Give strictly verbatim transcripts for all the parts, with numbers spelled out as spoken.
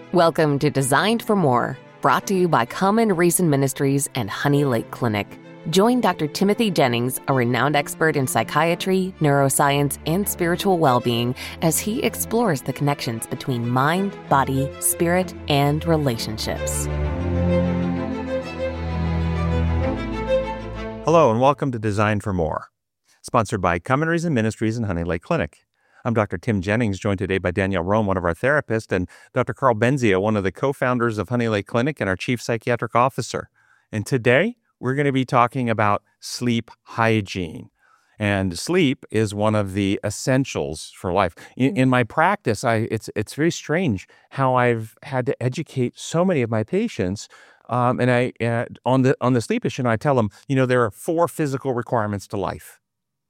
Welcome to Designed for More, brought to you by Common Reason Ministries and Honey Lake Clinic. Join Doctor Timothy Jennings, a renowned expert in psychiatry, neuroscience, and spiritual well-being, as he explores the connections between mind, body, spirit, and relationships. Hello, and welcome to Designed for More, sponsored by Common Reason Ministries and Honey Lake Clinic. I'm Doctor Tim Jennings, joined today by Danielle Rome, one of our therapists, and Doctor Carl Benzia, one of the co-founders of Honey Lake Clinic and our chief psychiatric officer. And today, we're going to be talking about sleep hygiene. And sleep is one of the essentials for life. In, in my practice, I it's it's very strange how I've had to educate so many of my patients. Um, and I uh, on the on the sleep issue, and I tell them, you know, there are four physical requirements to life: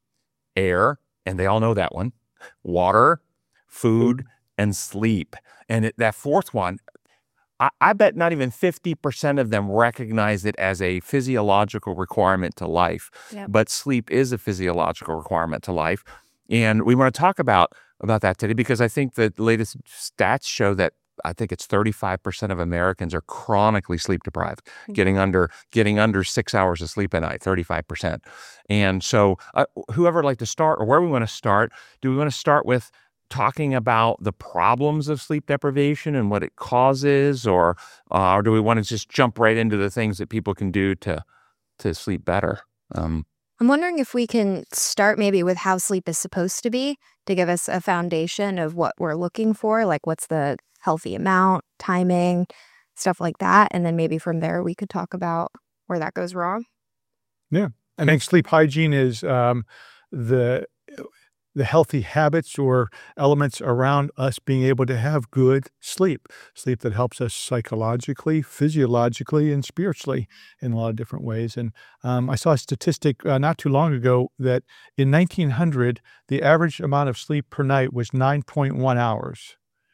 air, and they all know that one. Water, food, and sleep. And it, that fourth one, I, I bet not even fifty percent of them recognize it as a physiological requirement to life. Yep. But sleep is a physiological requirement to life. And we want to talk about, about that today because I think the latest stats show that I think it's thirty-five percent of Americans are chronically sleep deprived, mm-hmm. getting under getting under six hours of sleep a night, thirty-five percent. And so uh, whoever would like to start or where we want to start, do we want to start with talking about the problems of sleep deprivation and what it causes, or, uh, or do we want to just jump right into the things that people can do to, to sleep better? Um, I'm wondering if we can start maybe with how sleep is supposed to be to give us a foundation of what we're looking for, like what's the healthy amount, timing, stuff like that. And then maybe from there, we could talk about where that goes wrong. Yeah. I think sleep hygiene is um, the the healthy habits or elements around us being able to have good sleep, sleep that helps us psychologically, physiologically, and spiritually in a lot of different ways. And um, I saw a statistic uh, not too long ago that in nineteen hundred, the average amount of sleep per night was nine point one hours.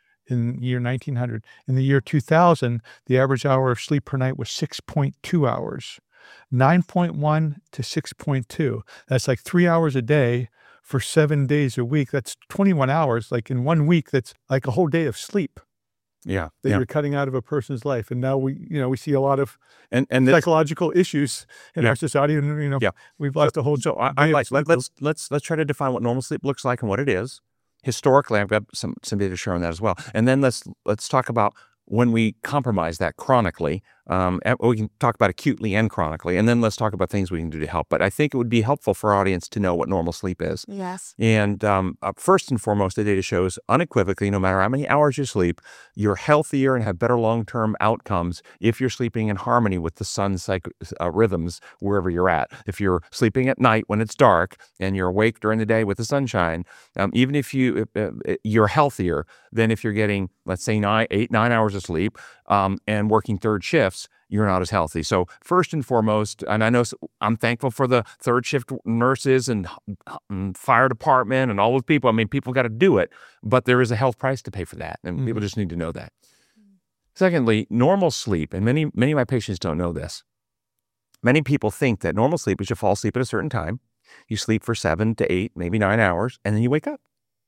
In the year nineteen hundred. In the year two thousand, the average hour of sleep per night was six point two hours. nine point one to six point two. That's like three hours a day for seven days a week. That's twenty-one hours. Like in one week, that's like a whole day of sleep. Yeah. That yeah. you're cutting out of a person's life. And now we, you know, we see a lot of and, and this, psychological issues in yeah. our society. And, you know, yeah. we've lost so, a whole So I, I like, let, let's, let's, let's try to define what normal sleep looks like and what it is. Historically, I've got some, some data showing that as well. And then let's let's talk about when we compromise that chronically. Um, we can talk about acutely and chronically, and then let's talk about things we can do to help. But I think it would be helpful for our audience to know what normal sleep is. Yes. And um, uh, first and foremost, the data shows unequivocally, no matter how many hours you sleep, you're healthier and have better long-term outcomes if you're sleeping in harmony with the sun's psych- uh, rhythms wherever you're at. If you're sleeping at night when it's dark and you're awake during the day with the sunshine, um, even if you uh, you're healthier than if you're getting, let's say, nine, eight, nine hours of sleep um, and working third shifts. You're not as healthy. So first and foremost, and I know I'm thankful for the third shift nurses and, and fire department and all those people. I mean, people got to do it, but there is a health price to pay for that. And mm-hmm. people just need to know that. Secondly, normal sleep, and many, many of my patients don't know this. Many people think that normal sleep is you fall asleep at a certain time, you sleep for seven to eight, maybe nine hours, and then you wake up.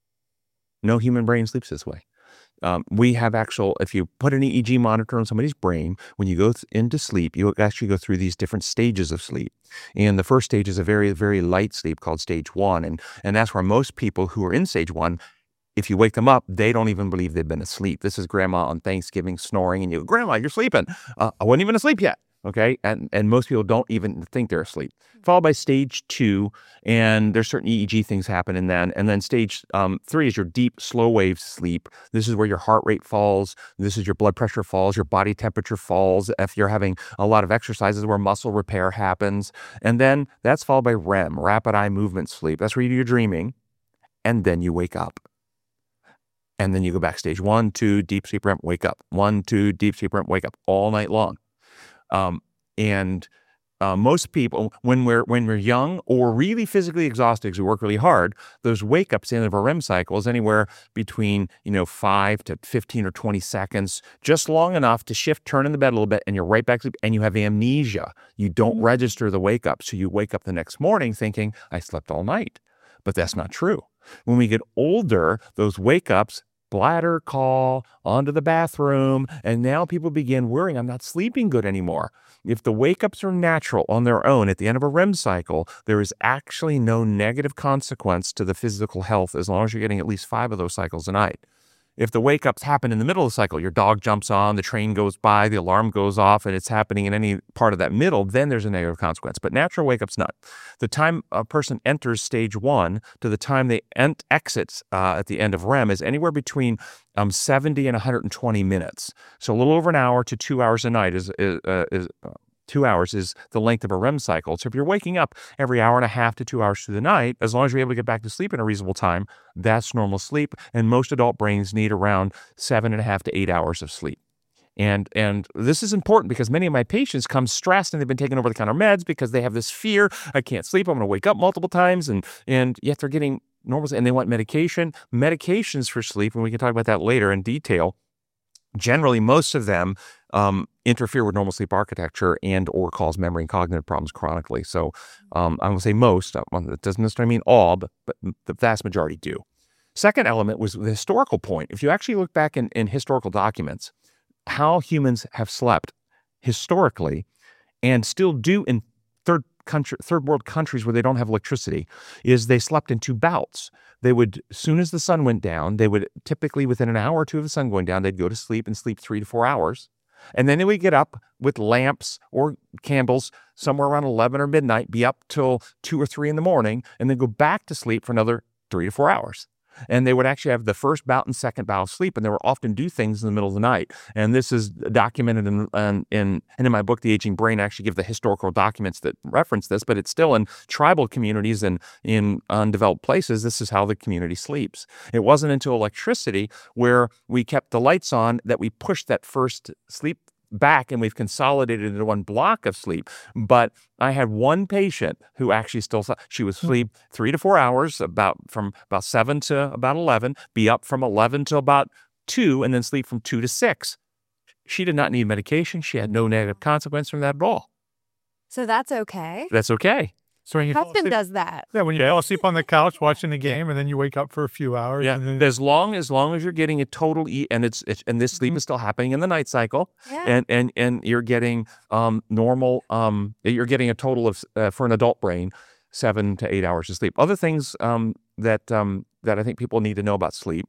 No human brain sleeps this way. Um, we have actual, if you put an E E G monitor on somebody's brain, when you go th- into sleep, you actually go through these different stages of sleep. And the first stage is a very, very light sleep called stage one. And, and that's where most people who are in stage one, if you wake them up, they don't even believe they've been asleep. This is grandma on Thanksgiving snoring and you go, Grandma, you're sleeping. Uh, I wasn't even asleep yet. Okay. And, and most people don't even think they're asleep. Followed by stage two, and there's certain E E G things happen in then. And then stage um, three is your deep, slow wave sleep. This is where your heart rate falls. This is your blood pressure falls, your body temperature falls. If you're having a lot of exercises where muscle repair happens. And then that's followed by R E M, rapid eye movement sleep. That's where you're dreaming. And then you wake up. And then you go back stage one, two, deep sleep R E M, wake up. One, two, deep sleep R E M, wake up all night long. Um, and uh, most people, when we're when we're young or really physically exhausted because we work really hard, those wake ups at the end of a R E M cycle is anywhere between you know five to fifteen or twenty seconds, just long enough to shift, turn in the bed a little bit, and you're right back to sleep. And you have amnesia. You don't mm-hmm. register the wake up, so you wake up the next morning thinking I slept all night, but that's not true. When we get older, those wake ups bladder call, onto the bathroom, and now people begin worrying, I'm not sleeping good anymore. If the wake-ups are natural on their own at the end of a R E M cycle, there is actually no negative consequence to the physical health as long as you're getting at least five of those cycles a night. If the wake-ups happen in the middle of the cycle, your dog jumps on, the train goes by, the alarm goes off, and it's happening in any part of that middle, then there's a negative consequence. But natural wake-up's not. The time a person enters stage one to the time they ent- exits uh, at the end of R E M is anywhere between um, seventy and one hundred twenty minutes. So a little over an hour to two hours a night is, is, uh, is uh, Two hours is the length of a R E M cycle. So if you're waking up every hour and a half to two hours through the night, as long as you're able to get back to sleep in a reasonable time, that's normal sleep. And most adult brains need around seven and a half to eight hours of sleep. And and this is important because many of my patients come stressed and they've been taking over-the-counter meds because they have this fear, I can't sleep, I'm going to wake up multiple times, and and yet they're getting normal, and they want medication. Medications for sleep, and we can talk about that later in detail. Generally, most of them um, interfere with normal sleep architecture and or cause memory and cognitive problems chronically. So um, I'm going to say most. It doesn't necessarily mean all, but, but the vast majority do. Second element was the historical point. If you actually look back in, in historical documents, how humans have slept historically and still do in third country, third world countries where they don't have electricity, is they slept in two bouts. They would, as soon as the sun went down, they would typically within an hour or two of the sun going down, they'd go to sleep and sleep three to four hours. And then they would get up with lamps or candles somewhere around eleven or midnight, be up till two or three in the morning, and then go back to sleep for another three to four hours. And they would actually have the first bout and second bout of sleep, and they would often do things in the middle of the night. And this is documented in, in, in, and in my book, The Aging Brain, I actually give the historical documents that reference this, but it's still in tribal communities and in undeveloped places, this is how the community sleeps. It wasn't until electricity where we kept the lights on that we pushed that first sleep back and we've consolidated into one block of sleep. But I had one patient who actually still slept. She would sleep three to four hours, about from about seven to about eleven, be up from eleven to about two, and then sleep from two to six. She did not need medication. She had no negative consequence from that at all. So that's okay. That's okay. So when you fall Husband asleep- does that. Yeah, when you fall asleep on the couch watching the game, and then you wake up for a few hours. Yeah, and then, as long as long as you're getting a total e and it's, it's and this sleep Mhm. is still happening in the night cycle, Yeah. and and and you're getting um normal um you're getting a total of uh, for an adult brain seven to eight hours of sleep. Other things um that um that I think people need to know about sleep: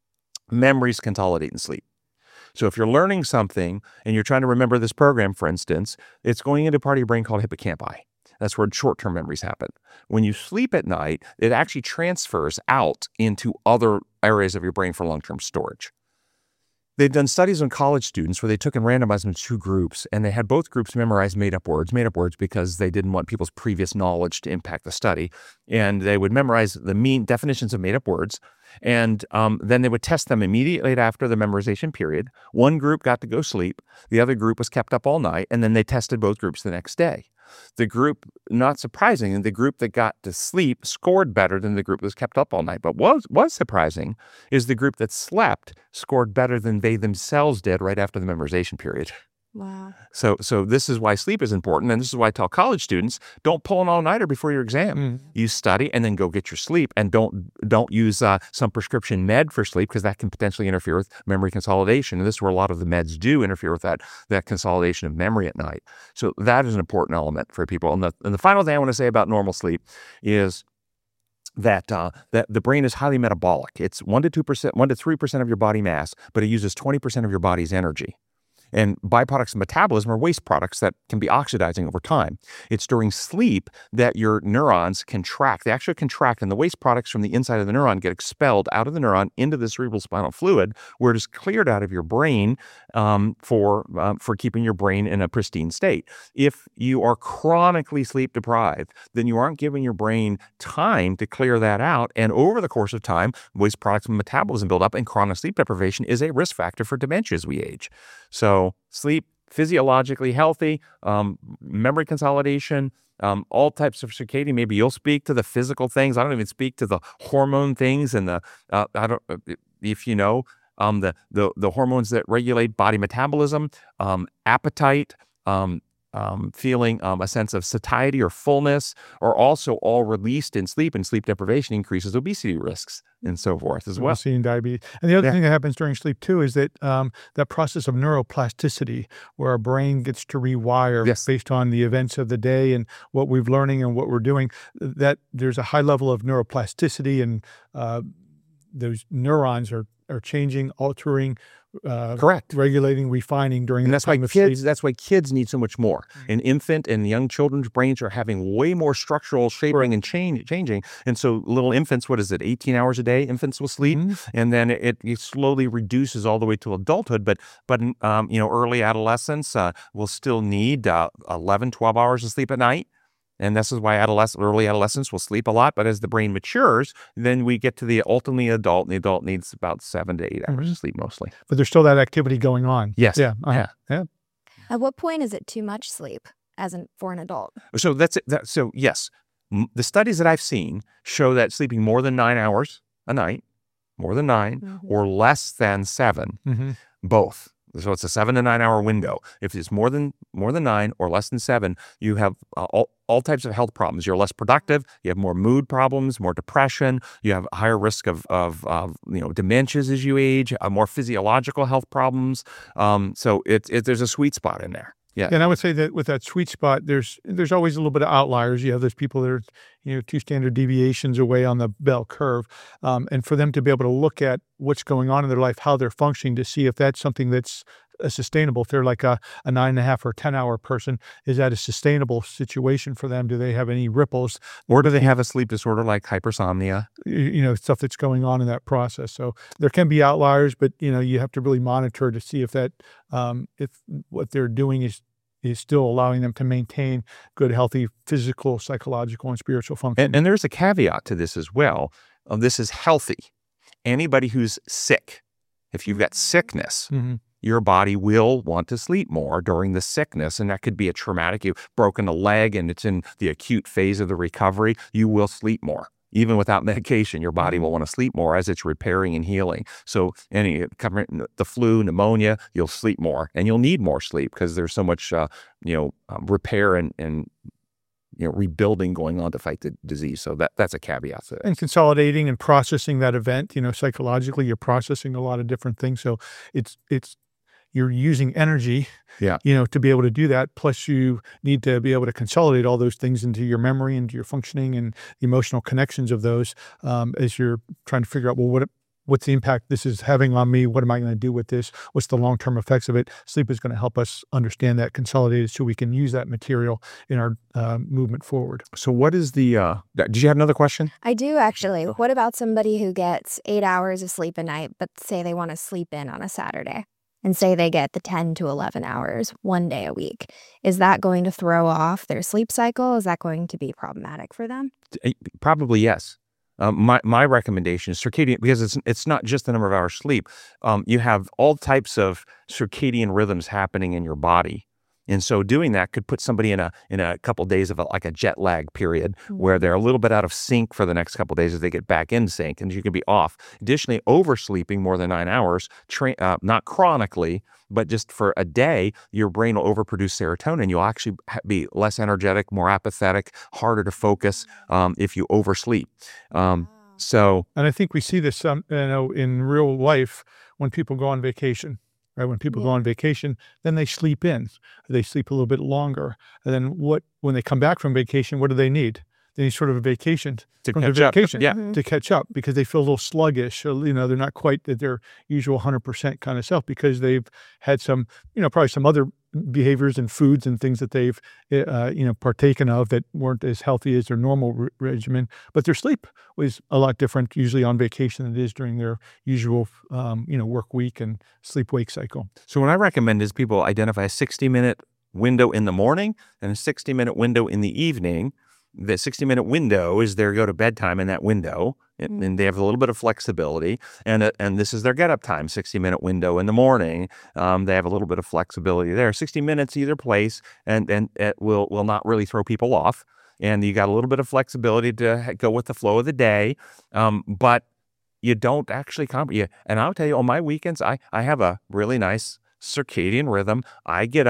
memories consolidate in sleep. So if you're learning something and you're trying to remember this program, for instance, it's going into a part of your brain called hippocampi. That's where short-term memories happen. When you sleep at night, it actually transfers out into other areas of your brain for long-term storage. They've done studies on college students where they took and randomized them to two groups, and they had both groups memorize made-up words, made-up words because they didn't want people's previous knowledge to impact the study. And they would memorize the mean definitions of made-up words, and um, then they would test them immediately after the memorization period. One group got to go sleep. The other group was kept up all night, and then they tested both groups the next day. The group, not surprising, the group that got to sleep scored better than the group that was kept up all night. But what was, was surprising is the group that slept scored better than they themselves did right after the memorization period. Wow. So so this is why sleep is important, and this is why I tell college students, don't pull an all-nighter before your exam. Mhm. You study and then go get your sleep, and don't don't use uh, some prescription med for sleep because that can potentially interfere with memory consolidation. And this is where a lot of the meds do interfere with that, that consolidation of memory at night. So that is an important element for people. And the, and the final thing I want to say about normal sleep is that uh, that the brain is highly metabolic. It's one to two percent, one to three percent of your body mass, but it uses twenty percent of your body's energy. And byproducts of metabolism are waste products that can be oxidizing over time. It's during sleep that your neurons contract. They actually contract, and the waste products from the inside of the neuron get expelled out of the neuron into the cerebral spinal fluid, where it is cleared out of your brain um, for um, for keeping your brain in a pristine state. If you are chronically sleep deprived, then you aren't giving your brain time to clear that out. And over the course of time, waste products from metabolism build up, and chronic sleep deprivation is a risk factor for dementia as we age. So sleep, physiologically healthy, um, memory consolidation, um, all types of circadian. Maybe you'll speak to the physical things. I don't even speak to the hormone things and the, uh, I don't, if you know, um, the, the, the hormones that regulate body metabolism, um, appetite, um, um, feeling um, a sense of satiety or fullness are also all released in sleep, and sleep deprivation increases obesity risks and so forth as well. Obesity and diabetes. And the other Yeah. thing that happens during sleep too is that um, that process of neuroplasticity, where our brain gets to rewire Yes. based on the events of the day and what we've learning and what we're doing, that there's a high level of neuroplasticity, and uh, those neurons are are changing, altering, uh, Correct. regulating, refining during And the that's why time of kids, sleep. that's why kids need so much more. An infant and young children's brains are having way more structural shaping and change, changing. And so little infants, what is it, eighteen hours a day infants will sleep? Mhm. And then it, it slowly reduces all the way to adulthood. But, but um, you know, early adolescence uh, will still need uh, eleven, twelve hours of sleep at night. And this is why adolescent, early adolescents will sleep a lot. But as the brain matures, then we get to the ultimately adult, and the adult needs about seven to eight hours of sleep mostly. But there's still that activity going on. Yes. Yeah. uh-huh. Yeah. At what point is it too much sleep as an for an adult? So that's it. That, so yes, M- the studies that I've seen show that sleeping more than nine hours a night, more than nine, Mhm. or less than seven, Mhm. both. So it's a seven to nine hour window. If it's more than more than nine or less than seven, you have uh, all all types of health problems. You're less productive. You have more mood problems, more depression. You have a higher risk of of, of you know dementias as you age, uh, more physiological health problems. Um, so it, it there's a sweet spot in there. Yeah. And I would say that with that sweet spot, there's there's always a little bit of outliers. You have those people that are, you know, two standard deviations away on the bell curve. Um, and for them to be able to look at what's going on in their life, how they're functioning, to see if that's something that's uh, sustainable. If they're like a, a nine and a half or ten hour person, is that a sustainable situation for them? Do they have any ripples? Or do they have a sleep disorder like hypersomnia? You, you know, stuff that's going on in that process. So there can be outliers, but, you know, you have to really monitor to see if that, um, if what they're doing is is still allowing them to maintain good, healthy physical, psychological, and spiritual function. And, and there's a caveat to this as well. Uh, this is healthy. Anybody who's sick, if you've got sickness, Mhm. your body will want to sleep more during the sickness. And that could be a traumatic, you've broken a leg and it's in the acute phase of the recovery, you will sleep more. Even without medication, your body will want to sleep more as it's repairing and healing. So any covering the flu, pneumonia, you'll sleep more, and you'll need more sleep because there's so much, uh, you know, um, repair and, and you know rebuilding going on to fight the disease. So that that's a caveat to it. And consolidating and processing that event, you know, psychologically, you're processing a lot of different things. So it's it's you're using energy, Yeah. you know, to be able to do that. Plus, you need to be able to consolidate all those things into your memory, into your functioning, and the emotional connections of those um, as you're trying to figure out, well, what what's the impact this is having on me? What am I going to do with this? What's the long-term effects of it? Sleep is going to help us understand that, consolidate it, so we can use that material in our uh, movement forward. So what is the? Uh, did you have another question? I do actually. What about somebody who gets eight hours of sleep a night, but say they want to sleep in on a Saturday? And say they get the ten to eleven hours one day a week. Is that going to throw off their sleep cycle? Is that going to be problematic for them? Probably yes. Um, my my recommendation is circadian, because it's it's not just the number of hours sleep. Um, you have all types of circadian rhythms happening in your body, and so doing that could put somebody in a in a couple days of a, like a jet lag period where they're a little bit out of sync for the next couple days as they get back in sync, and you can be off. Additionally, oversleeping more than nine hours, tra- uh, not chronically, but just for a day, your brain will overproduce serotonin. You'll actually ha- be less energetic, more apathetic, harder to focus um, if you oversleep. Um, so, And I think we see this, um, you know, in real life when people go on vacation. Right? When people go Yeah. on vacation, then they sleep in. They sleep a little bit longer. And then what? When they come back from vacation, what do they need? They need sort of a vacation To from their catch up. vacation Yeah. Mhm. to catch up, because they feel a little sluggish. Or, you know, they're not quite at their usual one hundred percent kind of self, because they've had some, you know, probably some other behaviors and foods and things that they've, uh, you know, partaken of that weren't as healthy as their normal re- regimen. But their sleep was a lot different usually on vacation than it is during their usual, um, you know, work week and sleep-wake cycle. so what I recommend is people identify a sixty minute window in the morning and a sixty minute window in the evening. The sixty minute window is their go to bedtime in that window, and, and they have a little bit of flexibility. And uh, and this is their get up time, sixty minute window in the morning. Um, they have a little bit of flexibility there. sixty minutes either place, and and it will will not really throw people off. And you got a little bit of flexibility to ha- go with the flow of the day, um, but you don't actually comp. You, and I'll tell you, on my weekends, I I have a really nice circadian rhythm. I get up at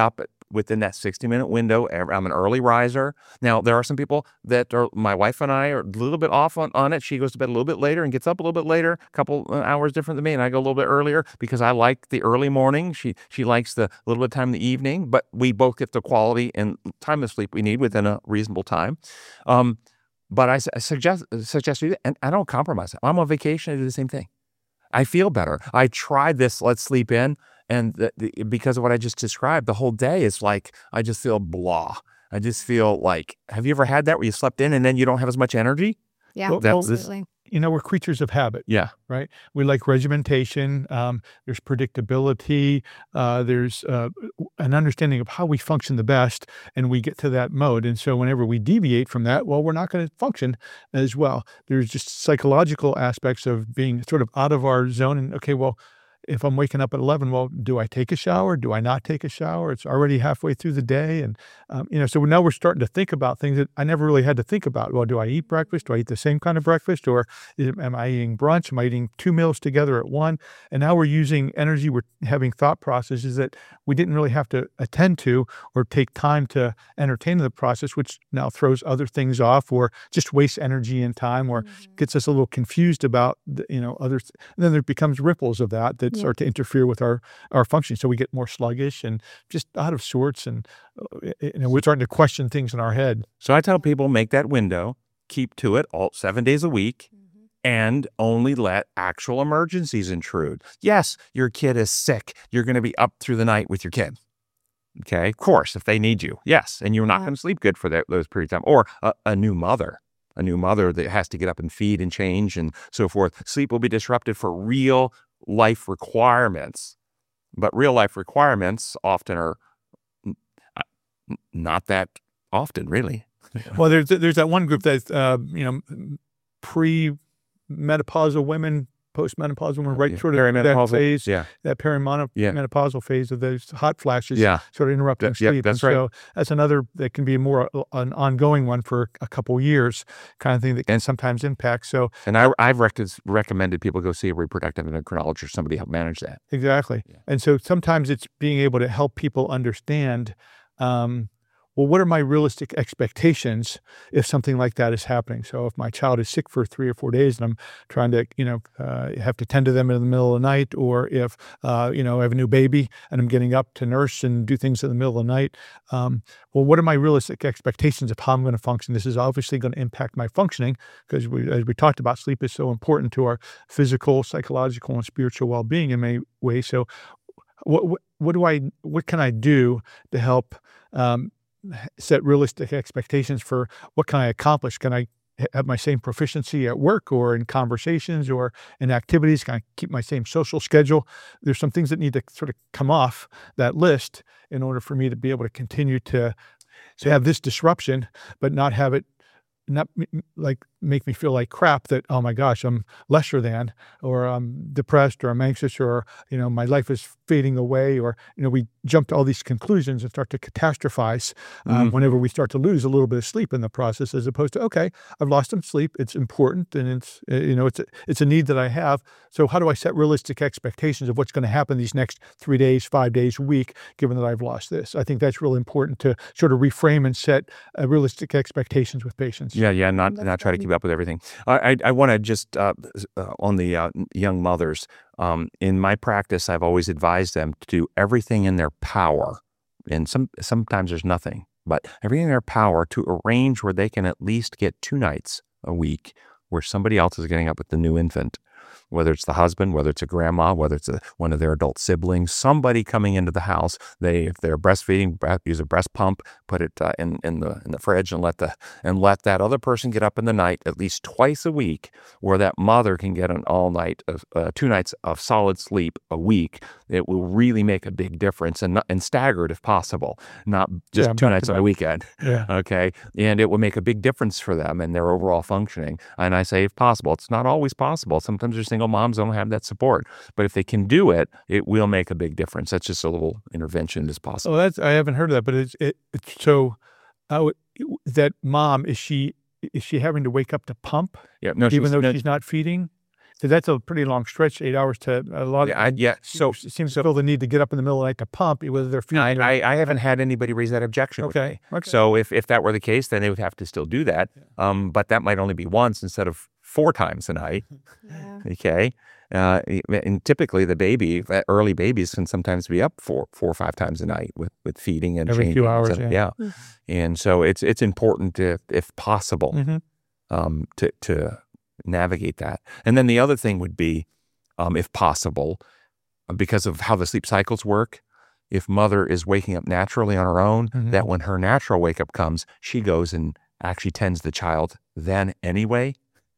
within that sixty minute window. I'm an early riser. Now, there are some people that are, my wife and I are a little bit off on, on it. She goes to bed a little bit later and gets up a little bit later, a couple hours different than me. And I go a little bit earlier because I like the early morning. She she likes the little bit of time in the evening, but we both get the quality and time of sleep we need within a reasonable time. Um, but I, I suggest, suggest you, and I don't compromise. I'm on vacation, I do the same thing. I feel better. I tried this, let's sleep in. And the, the, because of what I just described, the whole day is like, I just feel blah. I just feel like, have you ever had that where you slept in and then you don't have as much energy? Yeah, Well, well, absolutely. You know, we're creatures of habit, Yeah. right? We like regimentation. Um, there's predictability. Uh, there's uh, an understanding of how we function the best, and we get to that mode. And so whenever we deviate from that, well, we're not going to function as well. There's just psychological aspects of being sort of out of our zone. And okay, well, if I'm waking up at eleven, well, do I take a shower? Do I not take a shower? It's already halfway through the day. And, um, you know, so now we're starting to think about things that I never really had to think about. Well, do I eat breakfast? Do I eat the same kind of breakfast? Or is, am I eating brunch? Am I eating two meals together at one? And now we're using energy. We're having thought processes that we didn't really have to attend to or take time to entertain the process, which now throws other things off or just wastes energy and time or Mm-hmm. gets us a little confused about, the, you know, other, th- and then there becomes ripples of that that Yeah. start to interfere with our, our function. So we get more sluggish and just out of sorts. And uh, you know, we're starting to question things in our head. So I tell people, make that window, keep to it all seven days a week, and only let actual emergencies intrude. Yes, your kid is sick. You're going to be up through the night with your kid. Okay, of course, if they need you. Yes, and you're not Yeah. going to sleep good for that, those period of time. Or a, a new mother, a new mother that has to get up and feed and change and so forth. Sleep will be disrupted for real life requirements. But real life requirements often are n- uh, n- not that often, really. Well, there's there's that one group that's, uh, you know, pre-menopausal women, post-menopausal women, right Yeah. sort of that Perimenopausal, phase, yeah. that Yeah. perimenopausal phase of those hot flashes Yeah. sort of interrupting That- yeah, sleep. that's and right. So that's another that can be more uh, an ongoing one for a couple years kind of thing that can sometimes impact. So And I, I've rec- recommended people go see a reproductive endocrinologist or somebody help manage that. exactly. Yeah. And so sometimes it's being able to help people understand, um, well, what are my realistic expectations if something like that is happening? So if my child is sick for three or four days and I'm trying to, you know, uh, have to tend to them in the middle of the night, or if, uh, you know, I have a new baby and I'm getting up to nurse and do things in the middle of the night, um, well, what are my realistic expectations of how I'm going to function? This is obviously going to impact my functioning because, we, as we talked about, sleep is so important to our physical, psychological, and spiritual well-being in many ways. So what, what, what do I, what can I do to help um, set realistic expectations for what can I accomplish? Can I have my same proficiency at work or in conversations or in activities? Can I keep my same social schedule? There's some things that need to sort of come off that list in order for me to be able to continue to, to have this disruption, but not have it not m- m- like make me feel like crap that, oh my gosh, I'm lesser than, or I'm depressed, or I'm anxious, or, you know, my life is fading away, or, you know, we jump to all these conclusions and start to catastrophize um, Mhm. whenever we start to lose a little bit of sleep in the process, as opposed to, okay, I've lost some sleep. It's important. And it's, uh, you know, it's a, it's a need that I have. So how do I set realistic expectations of what's going to happen these next three days, five days, a week, given that I've lost this? I think that's really important to sort of reframe and set uh, realistic expectations with patients. Yeah, yeah, not That's not try to good. keep up with everything. I I, I want to just uh, s- uh, on the uh, n- young mothers. Um, in my practice, I've always advised them to do everything in their power, and some sometimes there's nothing, but everything in their power to arrange where they can at least get two nights a week where somebody else is getting up with the new infant. Whether it's the husband, whether it's a grandma, whether it's a, one of their adult siblings, somebody coming into the house. They, if they're breastfeeding, bre- use a breast pump, put it uh, in in the in the fridge, and let the and let that other person get up in the night at least twice a week, where that mother can get an all night of uh, two nights of solid sleep a week. It will really make a big difference, and not, and staggered if possible, not just Yeah, two back to nights on a back. weekend. Yeah. Okay. And it will make a big difference for them and their overall functioning. And I say, if possible, it's not always possible. Sometimes their single moms don't have that support. But if they can do it, it will make a big difference. That's just a little intervention that's possible. Oh, that's, I haven't heard of that, but it's, it, it's so, I would, that mom, is she, is she having to wake up to pump Yeah. No, even she's, though no, she's not feeding? So that's a pretty long stretch, eight hours to a lot Yeah, of I, yeah. So, it seems to feel the need to get up in the middle of the night to pump, whether they're feeling I, their- I, I haven't had anybody raise that objection. with Okay, me. okay. So if, if that were the case, then they would have to still do that. Um, but that might only be once instead of four times a night. Yeah. Okay. Uh, and typically the baby, uh, early babies can sometimes be up four, four or five times a night with, with feeding and Every few changing. hours, So, yeah. yeah. Mhm. And so it's, it's important to, if possible, Mhm. um, to, to navigate that. And then the other thing would be, um, if possible, because of how the sleep cycles work, if mother is waking up naturally on her own, Mhm. that when her natural wake up comes, she goes and actually tends the child then anyway.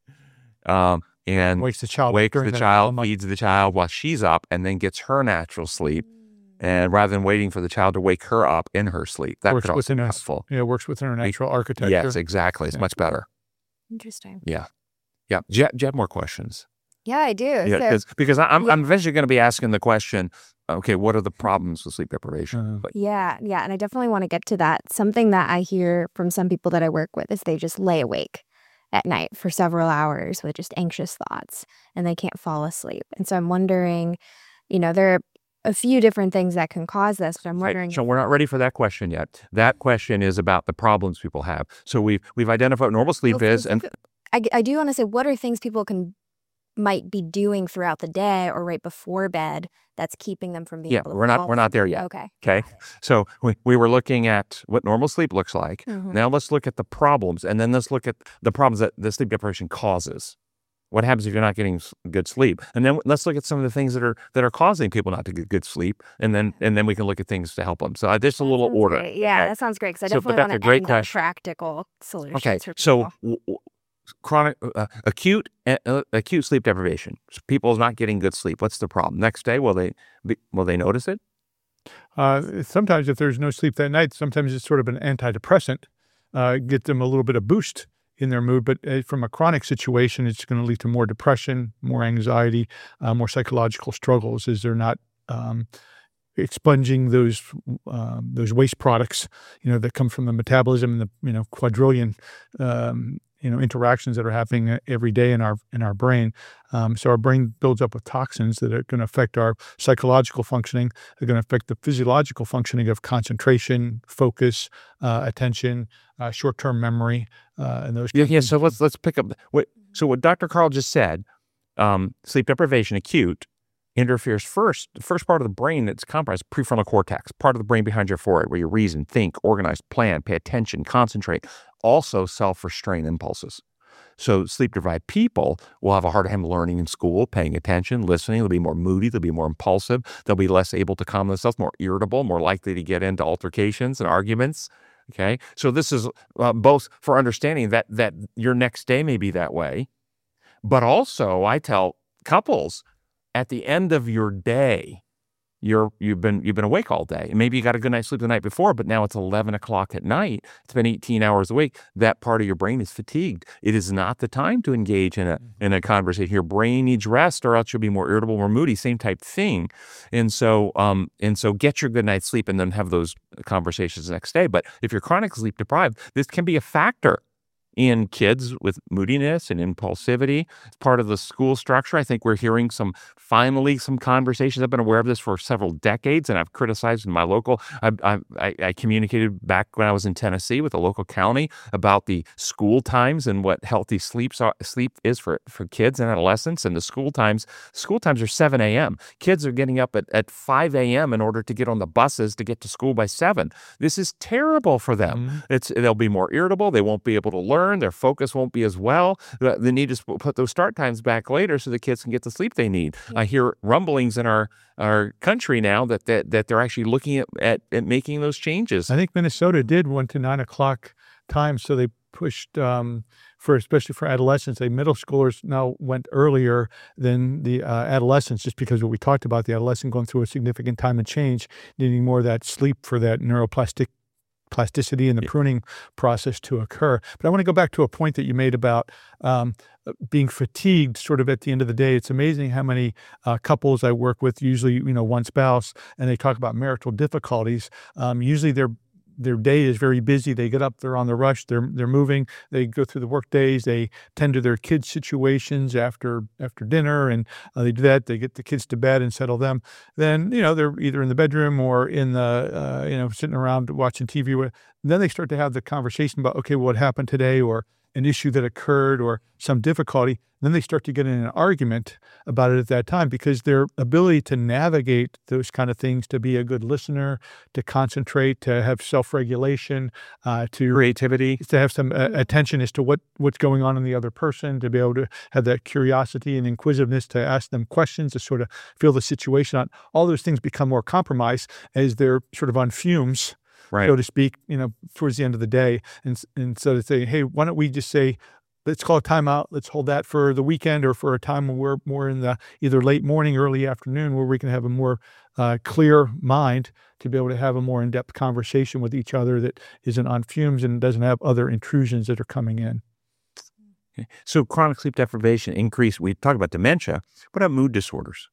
Um, and Wakes the child. wakes during the that child, month. feeds the child while she's up, and then gets her natural sleep. And rather than waiting for the child to wake her up in her sleep, that Works could also within be a- helpful. Yeah, works within our natural architecture. Yes, exactly. It's Yeah. much better. Interesting. Yeah. Yeah. Do you, do you have more questions? Yeah, I do. Yeah, So, cause, because I- I'm, yeah. I'm eventually going to be asking the question, okay, what are the problems with sleep deprivation? Uh-huh. But yeah, yeah. And I definitely want to get to that. Something that I hear from some people that I work with is they just lay awake at night for several hours with just anxious thoughts and they can't fall asleep. And so I'm wondering, you know, there are a few different things that can cause this, but I'm Right. wondering. So we're not ready for that question yet. That question is about the problems people have. So we've we've identified what normal sleep Well, is, and I, I do want to say, what are things people can might be doing throughout the day or right before bed that's keeping them from being yeah, able to we're not fall we're not there asleep? yet. Okay. Okay, so we, we were looking at what normal sleep looks like. Mhm. Now let's look at the problems, and then let's look at the problems that the sleep deprivation causes. What happens if you're not getting s- good sleep? And then let's look at some of the things that are that are causing people not to get good sleep, and then and then we can look at things to help them. So uh, there's a That little sounds order. great. Yeah, okay? that sounds great because I So, but definitely that's want a to great end on question. practical solutions Okay, for people. so w- w- chronic, uh, acute, uh, uh, acute sleep deprivation. So people not getting good sleep. What's the problem? Next day, will they be, will they notice it? Uh, sometimes if there's no sleep that night, sometimes it's sort of an antidepressant, uh, get them a little bit of boost in their mood. But uh, from a chronic situation, it's going to lead to more depression, more anxiety, uh, more psychological struggles as they're not um, expunging those um, those waste products, you know, that come from the metabolism and the, you know, quadrillion, um, you know, interactions that are happening uh, every day in our in our brain. Um, so our brain builds up with toxins that are going to affect our psychological functioning. They're going to affect the physiological functioning of concentration, focus, uh, attention, uh, short-term memory, uh, and those. Yeah, kinds of yeah. things. So let's let's pick up what. So what Doctor Carl just said, um, sleep deprivation, acute, interferes first. The first part of the brain that's compromised, prefrontal cortex, part of the brain behind your forehead, where you reason, think, organize, plan, pay attention, concentrate. Also, self-restraint impulses. So sleep-deprived people will have a harder time learning in school, paying attention, listening. They'll be more moody. They'll be more impulsive. They'll be less able to calm themselves, more irritable, more likely to get into altercations and arguments. Okay, so this is uh, both for understanding that that your next day may be that way, but also I tell couples at the end of your day, you're you've been you've been awake all day, and maybe you got a good night's sleep the night before, but now it's eleven o'clock at night. It's been eighteen hours awake. That part of your brain is fatigued. It is not the time to engage in a in a conversation. Your brain needs rest, or else you'll be more irritable, more moody. Same type thing. And so, um, and so, get your good night's sleep, and then have those conversations the next day. But if you're chronically sleep deprived, this can be a factor in kids with moodiness and impulsivity. It's part of the school structure. I think we're hearing some, finally, some conversations. I've been aware of this for several decades, and I've criticized in my local, I, I, I I communicated back when I was in Tennessee with a local county about the school times and what healthy sleep, sleep is for, for kids and adolescents. And the school times, school times are seven a.m. Kids are getting up at, at five a.m. in order to get on the buses to get to school by seven. This is terrible for them. Mm-hmm. It's They'll be more irritable. They won't be able to learn. Their focus won't be as well. They need to put those start times back later so the kids can get the sleep they need. Yeah. I hear rumblings in our, our country now that, that that they're actually looking at, at, at making those changes. I think Minnesota did one to nine o'clock time, so they pushed um, for especially for adolescents. They middle schoolers now went earlier than the uh, adolescents, just because of what we talked about, the adolescent going through a significant time of change, needing more of that sleep for that neuroplastic plasticity and the pruning process to occur. But I want to go back to a point that you made about um, being fatigued sort of at the end of the day. It's amazing how many uh, couples I work with, usually, you know, one spouse, and they talk about marital difficulties. Um, usually they're their day is very busy. They get up, they're on the rush, they're they're moving, they go through the work days, they tend to their kids' situations after after dinner, and uh, they do that. They get the kids to bed and settle them. Then, you know, they're either in the bedroom or in the, uh, you know, sitting around watching T V. Then they start to have the conversation about, okay, what happened today, or an issue that occurred, or some difficulty. Then they start to get in an argument about it at that time, because their ability to navigate those kind of things, to be a good listener, to concentrate, to have self-regulation, uh, to Creativity. to have some uh, attention as to what, what's going on in the other person, to be able to have that curiosity and inquisitiveness, to ask them questions, to sort of feel the situation out. All those things become more compromised as they're sort of on fumes, Right. so to speak, you know, towards the end of the day. And, and so to say, hey, why don't we just say, let's call a timeout. Let's hold that for the weekend, or for a time when we're more in the either late morning, early afternoon, where we can have a more uh, clear mind to be able to have a more in-depth conversation with each other that isn't on fumes and doesn't have other intrusions that are coming in. Okay. So chronic sleep deprivation increase. We talk about dementia. What about mood disorders?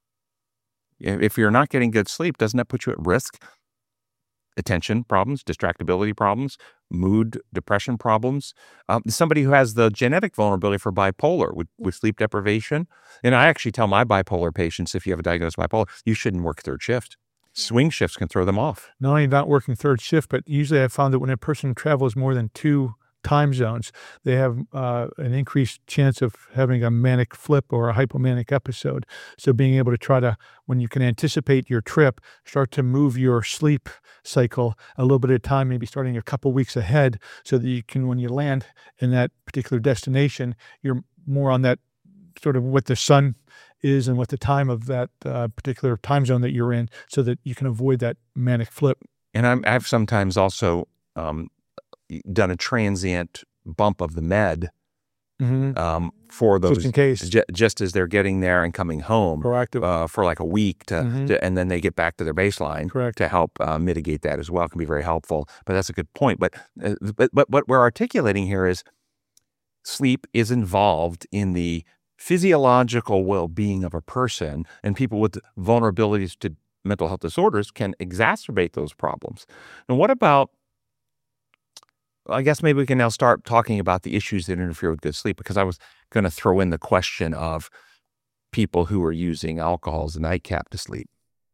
If you're not getting good sleep, doesn't that put you at risk? Attention problems, distractibility problems, mood, depression problems. Um, somebody who has the genetic vulnerability for bipolar with, with sleep deprivation. And I actually tell my bipolar patients, if you have a diagnosed bipolar, you shouldn't work third shift. Swing shifts can throw them off. Not only not working third shift, but usually I found that when a person travels more than two time zones, they have uh, an increased chance of having a manic flip or a hypomanic episode. So being able to try to, when you can anticipate your trip, start to move your sleep cycle a little bit at a time, maybe starting a couple weeks ahead, so that you can, when you land in that particular destination, you're more on that sort of what the sun is and what the time of that uh, particular time zone that you're in, so that you can avoid that manic flip. And I'm, I've sometimes also um, done a transient bump of the med Mm-hmm. um, for those, Just in case. ju- just as they're getting there and coming home Proactive. uh, for like a week, to, Mhm. to, and then they get back to their baseline. Correct. To help uh, mitigate that as well. It can be very helpful. But that's a good point. But, uh, but but what we're articulating here is sleep is involved in the physiological well-being of a person, and people with vulnerabilities to mental health disorders can exacerbate those problems. And what about, I guess maybe we can now start talking about the issues that interfere with good sleep, because I was going to throw in the question of people who are using alcohol as a nightcap to sleep.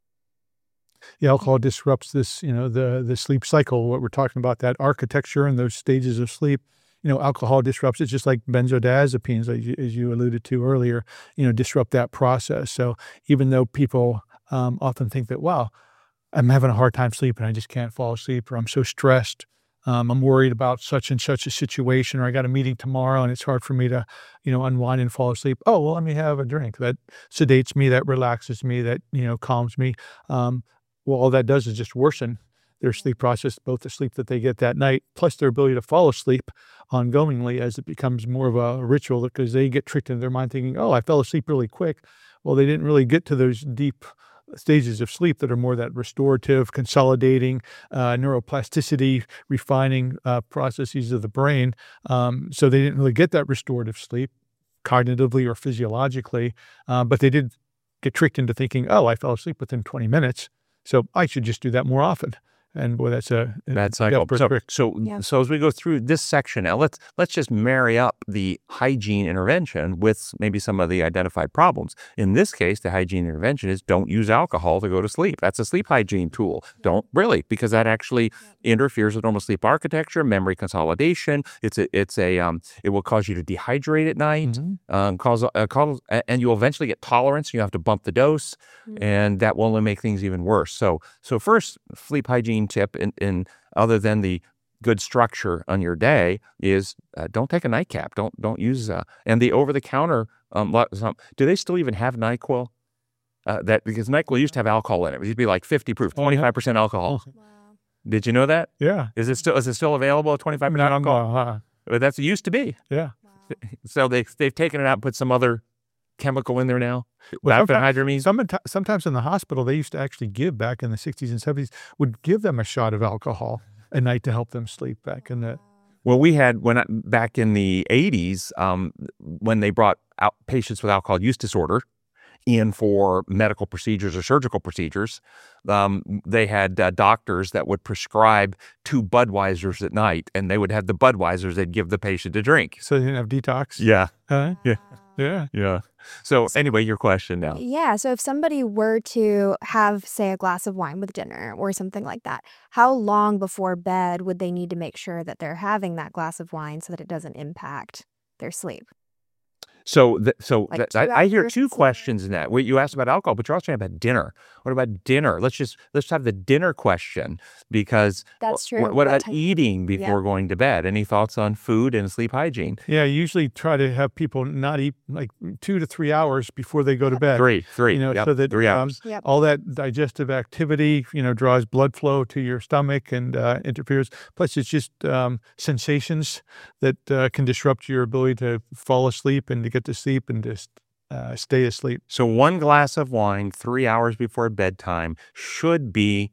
Yeah, alcohol disrupts this, you know, the the sleep cycle. What we're talking about, that architecture and those stages of sleep. You know, alcohol disrupts it, just like benzodiazepines, as you, as you alluded to earlier, you know, disrupt that process. So even though people um, often think that, wow, I'm having a hard time sleeping, I just can't fall asleep, or I'm so stressed, um, I'm worried about such and such a situation, or I got a meeting tomorrow and it's hard for me to, you know, unwind and fall asleep. Oh, well, let me have a drink. That sedates me, that relaxes me, that, you know, calms me. Um, well, all that does is just worsen their sleep process, both the sleep that they get that night, plus their ability to fall asleep ongoingly as it becomes more of a ritual, because they get tricked into their mind thinking, oh, I fell asleep really quick. Well, they didn't really get to those deep stages of sleep that are more that restorative, consolidating, uh, neuroplasticity, refining uh, processes of the brain. Um, so they didn't really get that restorative sleep cognitively or physiologically, uh, but they did get tricked into thinking, oh, I fell asleep within twenty minutes, so I should just do that more often. And boy, that's a Bad cycle. desperate So, trick. so, Yeah. so as we go through this section now, let's let's just marry up the hygiene intervention with maybe some of the identified problems. In this case, the hygiene intervention is don't use alcohol to go to sleep. That's a sleep hygiene tool. Don't really, because that actually interferes with normal sleep architecture, memory consolidation. It's a it's a um it will cause you to dehydrate at night, Mhm. um, cause uh, cause and you'll eventually get tolerance. You have to bump the dose, and that will only make things even worse. So so first, sleep hygiene tip, in, in other than the good structure on your day, is uh, don't take a nightcap. Don't don't use uh, and the over the counter. Um, lot- some, do they still even have NyQuil? Uh, that because NyQuil used to have alcohol in it. It used to be like fifty proof, Oh, yeah. twenty-five percent alcohol. Wow. Did you know that? Yeah. Is it still is it still available? twenty-five percent Not, alcohol. uh, But that's it used to be. yeah. So they they've taken it out and put some other chemical in there now. Well, Diphenhydramine. Some, sometimes in the hospital, they used to actually give, back in the sixties and seventies, would give them a shot of alcohol at night to help them sleep back in the, Well, we had when I, back in the eighties, um, when they brought out patients with alcohol use disorder, in for medical procedures or surgical procedures. Um, they had uh, doctors that would prescribe two Budweisers at night, and they would have the Budweisers they'd give the patient to drink. So they didn't have detox? Yeah. Huh? Yeah. Yeah. Yeah. So anyway, your question now. Yeah. So if somebody were to have, say, a glass of wine with dinner or something like that, how long before bed would they need to make sure that they're having that glass of wine so that it doesn't impact their sleep? So, th- so Like th- two I, I hear hours two before? questions in that. Well, you asked about alcohol, but you're also talking about dinner. What about dinner? Let's just let's have the dinner question because That's wh- true. What, what What about time- eating before going to bed? Any thoughts on food and sleep hygiene? Yeah, I usually try to have people not eat like two to three hours before they go to bed. Three, three. You know, Yep, so that three um, hours. Yep. all that digestive activity, you know, draws blood flow to your stomach and uh, interferes. Plus, it's just um, sensations that uh, can disrupt your ability to fall asleep and to get to sleep and just uh, stay asleep. So one glass of wine three hours before bedtime should be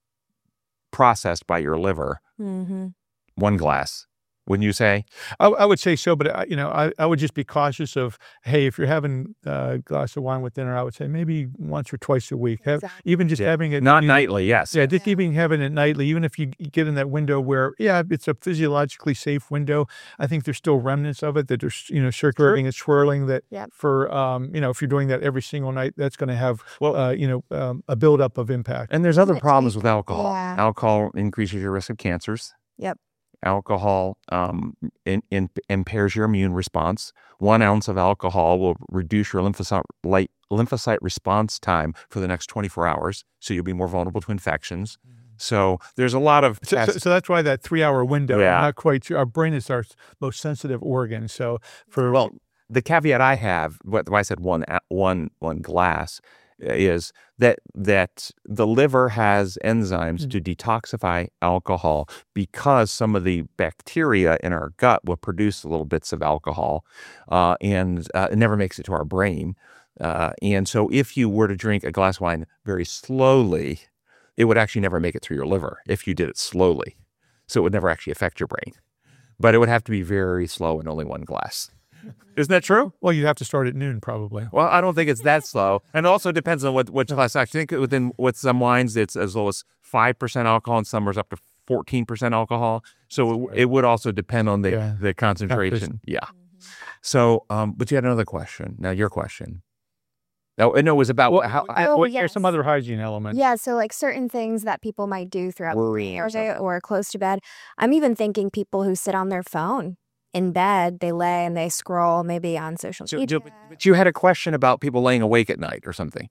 processed by your liver. Mm-hmm. One glass, wouldn't you say? I, I would say so, but I, you know, I, I would just be cautious of, hey, if you're having a glass of wine with dinner, I would say maybe once or twice a week. Have, Exactly. even just having it Not you know, nightly, yes. Yeah, just Yeah. even having it nightly, even if you get in that window where, yeah, it's a physiologically safe window, I think there's still remnants of it that are, you know, circulating and swirling that Yep. for, um, you know, if you're doing that every single night, that's going to have, Well- uh, you know, um, a buildup of impact. And there's other It problems take- with alcohol. yeah. Alcohol increases your risk of cancers. Yep. Alcohol um, in, in, impairs your immune response. One ounce of alcohol will reduce your lymphocyte, light, lymphocyte response time for the next twenty-four hours, so you'll be more vulnerable to infections. So there's a lot of So, so, tests. so that's why that three-hour window, Yeah. I'm not quite sure. Our brain is our most sensitive organ. So for, Well, the caveat I have, what why I said one a- one one glass, is that that the liver has enzymes to detoxify alcohol because some of the bacteria in our gut will produce little bits of alcohol, uh, and uh, it never makes it to our brain. Uh, and so, if you were to drink a glass of wine very slowly, it would actually never make it through your liver if you did it slowly. So it would never actually affect your brain, but it would have to be very slow and only one glass. Isn't that true? well, you'd have to start at noon probably. Well, I don't think it's that slow. And it also depends on what, what class. I think within with some wines, it's as low as five percent alcohol, and some are up to fourteen percent alcohol. So it, it would also depend on the, Yeah. the concentration. Yeah. So, um, but you had another question. Now, your question. No, no, it was about Well, how. Oh, what, There's some yes. other hygiene elements. Yeah, so like certain things that people might do throughout the Worrying or day or close to bed. I'm even thinking people who sit on their phone in bed, they lay and they scroll maybe on social So, media. but, but you had a question about people laying awake at night or something.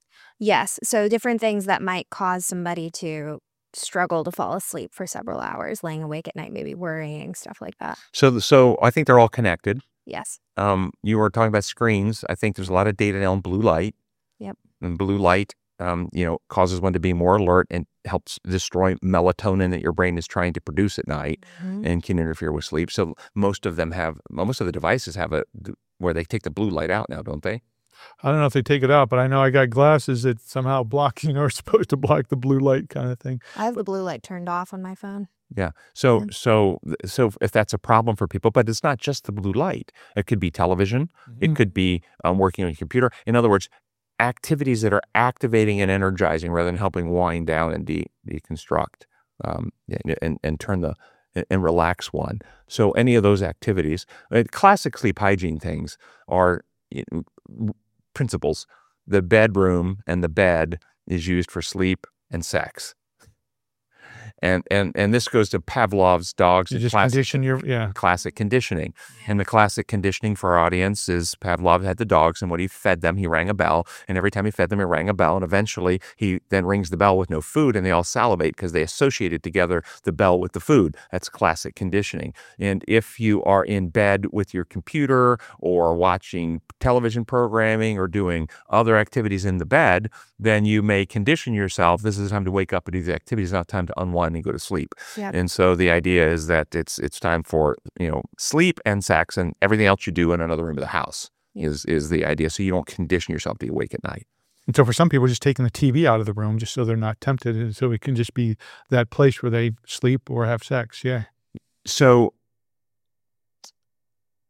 Yes, so different things that might cause somebody to struggle to fall asleep for several hours, laying awake at night, maybe worrying, stuff like that. So, so I think they're all connected. Yes. Um, you were talking about screens. I think there's a lot of data now on blue light. Yep. And blue light, um, you know, causes one to be more alert and helps destroy melatonin that your brain is trying to produce at night Mhm. and can interfere with sleep. So most of them have, most of the devices have a where they take the blue light out now, don't they? I don't know if they take it out, but I know I got glasses that somehow block, you know, are supposed to block the blue light kind of thing. I have the blue light turned off on my phone. Yeah. So, Yeah. so, so if that's a problem for people, but it's not just the blue light. It could be television. It could be um, working on your computer. In other words, activities that are activating and energizing rather than helping wind down and de- deconstruct um, and, and and turn the and relax one. So any of those activities, uh, classic sleep hygiene things are you know, principles. The bedroom and the bed is used for sleep and sex. And and and this goes to Pavlov's dogs. You and just classic- condition your, yeah. classic conditioning. And the classic conditioning for our audience is Pavlov had the dogs, and when he fed them, he rang a bell. And every time he fed them, he rang a bell. And eventually, he then rings the bell with no food, and they all salivate because they associated together the bell with the food. That's classic conditioning. And if you are in bed with your computer or watching television programming or doing other activities in the bed, then you may condition yourself. This is the time to wake up and do the activities, not time to unwind and go to sleep. Yep. And so the idea is that it's it's time for, you know, sleep and sex and everything else you do in another room of the house is is the idea. So you don't condition yourself to be awake at night. And so for some people, just taking the T V out of the room just so they're not tempted. And so it can just be that place where they sleep or have sex. Yeah. So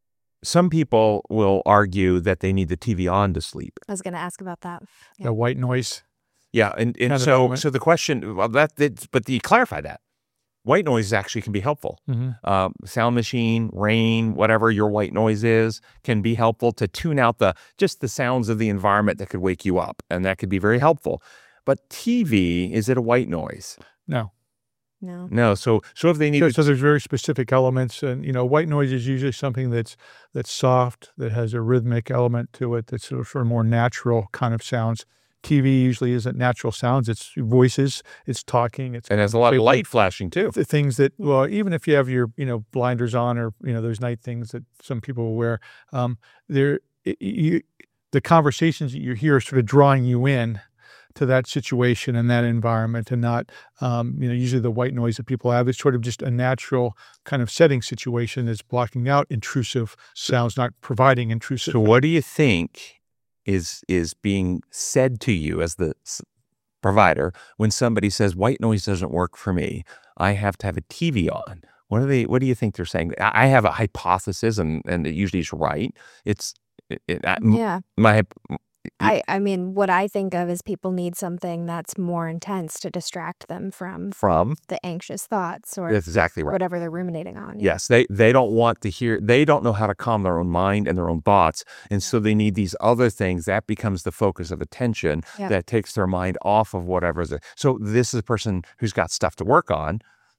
some people will argue that they need the T V on to sleep. I was going to ask about that. Yeah. The white noise. Yeah, and, and so so the question, well, that, that but you clarify that. White noise actually can be helpful. Mm-hmm. Um, sound machine, rain, whatever your white noise is, can be helpful to tune out the just the sounds of the environment that could wake you up, and that could be very helpful. But T V, is it a white noise? No. No. No. So so if they need So, to, so there's very specific elements, and you know, white noise is usually something that's that's soft, that has a rhythmic element to it, that's sort of, sort of more natural kind of sounds. T V usually isn't natural sounds; it's voices, it's talking, it's and has a lot of people- light flashing too. the things that, well, even if you have your, you know, blinders on, or, you know, those night things that some people will wear, um, there, it, you, the conversations that you hear are sort of drawing you in to that situation and that environment, and not, um, you know, usually the white noise that people have is sort of just a natural kind of setting situation that's blocking out intrusive sounds, not providing intrusive. So what do you think is is being said to you as the s- provider when somebody says white noise doesn't work for me? I have to have a T V on. What are they? What do you think they're saying? I I have a hypothesis, and and it usually is right. It's it, it, I- m- Yeah. my hyp- I, I mean, what I think of is people need something that's more intense to distract them from from the anxious thoughts or that's exactly right. whatever they're ruminating on. Yeah. Yes, they they don't want to hear. They don't know how to calm their own mind and their own thoughts, and so they need these other things. That becomes the focus of attention. Yeah. That takes their mind off of whatever's there. So this is a person who's got stuff to work on,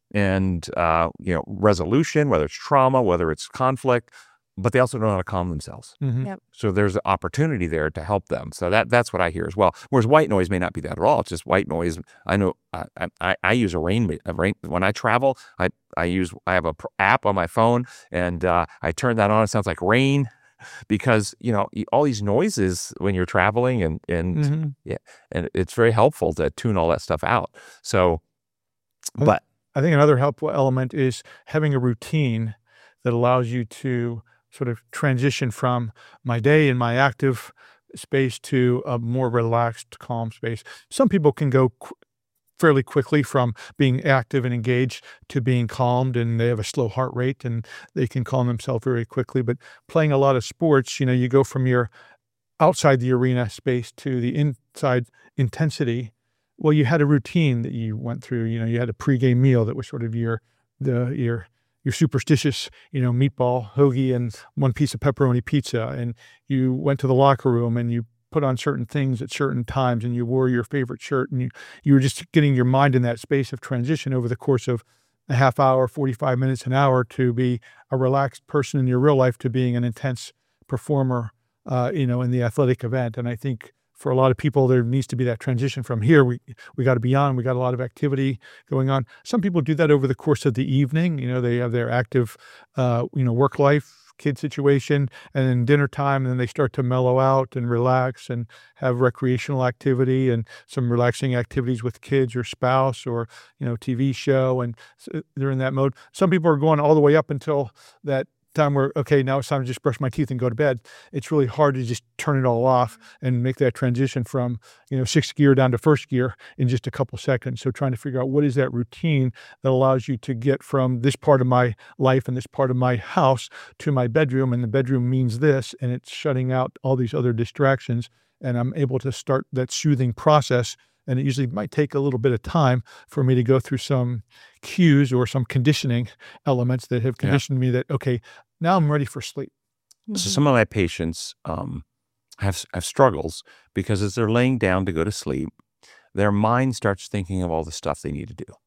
and uh, you know, resolution, whether it's trauma, whether it's conflict, but they also don't know how to calm themselves. Mhm. Yep. So there's an opportunity there to help them. So that that's what I hear as well. Whereas white noise may not be that at all. It's just white noise. I know I I, I use a rain a rain when I travel. I I use I have a pr- app on my phone, and uh, I turn that on. It sounds like rain, because you know y- all these noises when you're traveling, and and Mhm. yeah, and it's very helpful to tune all that stuff out. So, Well, but I think another helpful element is having a routine that allows you to sort of transition from my day in my active space to a more relaxed, calm space. Some people can go qu- fairly quickly from being active and engaged to being calmed, and they have a slow heart rate and they can calm themselves very quickly. But playing a lot of sports, you know, you go from your outside the arena space to the inside intensity. Well, you had a routine that you went through. You know, you had a pregame meal that was sort of your the your your superstitious, you know, meatball hoagie and one piece of pepperoni pizza, and you went to the locker room and you put on certain things at certain times, and you wore your favorite shirt, and you you were just getting your mind in that space of transition over the course of a half hour, forty-five minutes, an hour, to be a relaxed person in your real life to being an intense performer, uh, you know, in the athletic event. And I think for a lot of people, there needs to be that transition from here. We we got to be on. We got a lot of activity going on. Some people do that over the course of the evening. You know, they have their active, uh, you know, work life, kid situation, and then dinner time, and then they start to mellow out and relax and have recreational activity and some relaxing activities with kids or spouse, or, you know, T V show, and so they're in that mode. Some people are going all the way up until that time where, okay, now it's time to just brush my teeth and go to bed. It's really hard to just turn it all off and make that transition from, you know, sixth gear down to first gear in just a couple seconds. So trying to figure out what is that routine that allows you to get from this part of my life and this part of my house to my bedroom, and the bedroom means this, and it's shutting out all these other distractions, and I'm able to start that soothing process. And it usually might take a little bit of time for me to go through some cues or some conditioning elements that have conditioned me that, okay, now I'm ready for sleep. Mm-hmm. So some of my patients um, have have struggles because as they're laying down to go to sleep, their mind starts thinking of all the stuff they need to do,